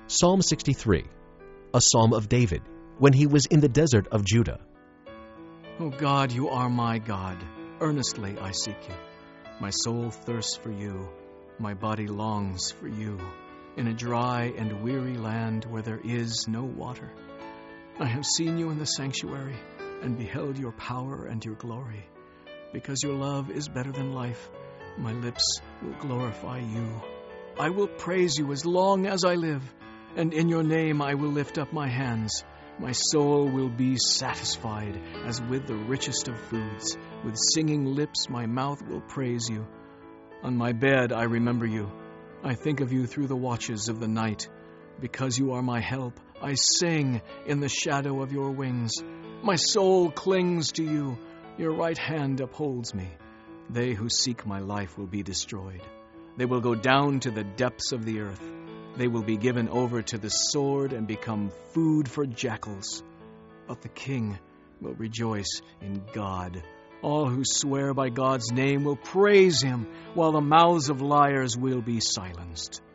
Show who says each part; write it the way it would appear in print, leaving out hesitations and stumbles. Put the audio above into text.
Speaker 1: Psalm 63, a psalm of David, when he was in the desert of Judah.
Speaker 2: O God, you are my God. Earnestly I seek you. My soul thirsts for you. My body longs for you, in a dry and weary land where there is no water. I have seen you in the sanctuary and beheld your power and your glory. Because your love is better than life, my lips will glorify you. I will praise you as long as I live, and in your name I will lift up my hands. My soul will be satisfied as with the richest of foods. With singing lips my mouth will praise you. On my bed I remember you. I think of you through the watches of the night. Because you are my help, I sing in the shadow of your wings. My soul clings to you. Your right hand upholds me. They who seek my life will be destroyed. They will go down to the depths of the earth. They will be given over to the sword and become food for jackals. But the king will rejoice in God. All who swear by God's name will praise him, while the mouths of liars will be silenced.